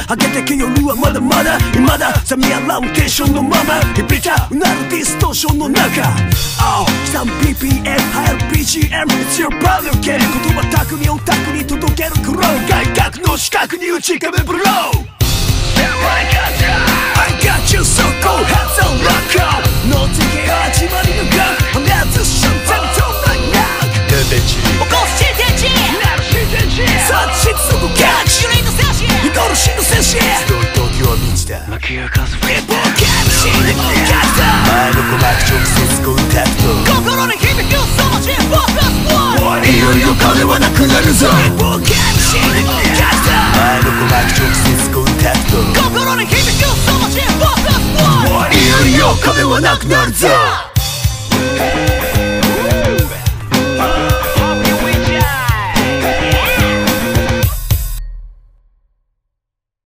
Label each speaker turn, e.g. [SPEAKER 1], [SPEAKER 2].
[SPEAKER 1] 明けてけ夜はまだまだ未だサミアラウンテーションのまま響いたうなるディストーションの中 3BPM 入る BGM It's your brother game 言葉巧みオタクに届けるクロー外角の四角に打ち込むブロー I got you so cold heads on rock on の次は始まりのガン破滅瞬間とないなレベチ起こす新天地なる新天地さあ失速キャッチユニット戦士イコール真の戦士東京は満ちた巻き明かすフィップキャッチ真のキャスター前の鼓膜直接こうタクト心に響くそのチームフォーカスいよいよ金はなくなるぞフィップキャッチ真のキャスター前の鼓膜直接こうタクト心に響くそのチームフォーカスいよいよ金はなくなるぞ